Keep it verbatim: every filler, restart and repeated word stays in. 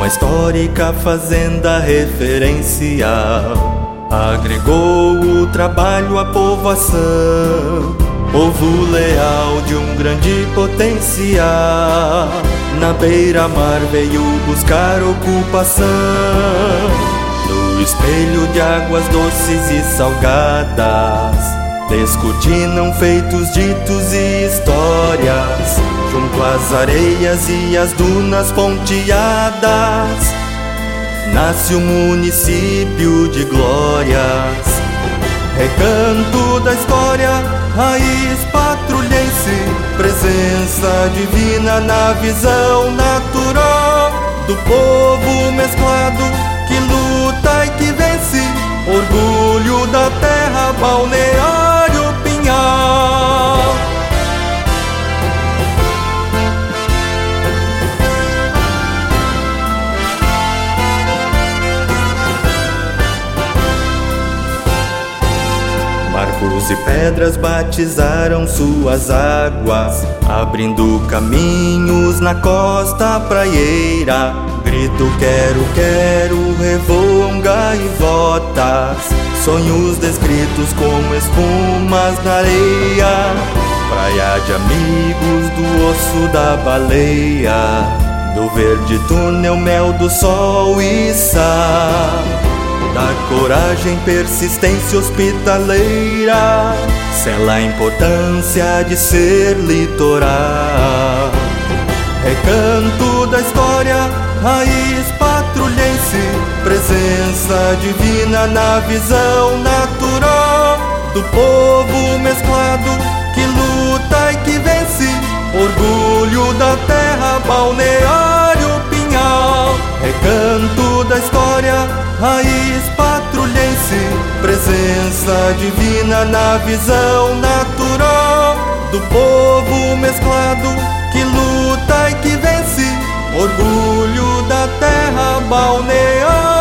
histórica fazenda referencial, agregou o trabalho à povoação, povo leal de um grande potencial. Na beira-mar veio buscar ocupação, no espelho de águas doces e salgadas, descortinam feitos, ditos e histórias, junto às areias e às dunas ponteadas, nasce o município de glórias. Recanto da história, raiz patrulhense, presença divina na visão natural do povo mesclado que luta e que vence, orgulho da terra, Balneário Pinhal. Marcos e pedras batizaram suas águas, abrindo caminhos na costa praieira. Grito quero, quero, revoam gaivotas, sonhos descritos como espumas na areia. Praia de amigos do osso da baleia, do verde túnel, mel do sol e sal, da coragem, persistência hospitaleira, sela a importância de ser litoral. Recanto da história, raiz patrulhense, presença divina na visão natural do povo mesclado que luta e que vence, orgulho da terra, Balneário Pinhal. Recanto da história, raiz patrulhense, presença divina na visão natural do povo mesclado que luta e que vence, orgulho da terra, Balneário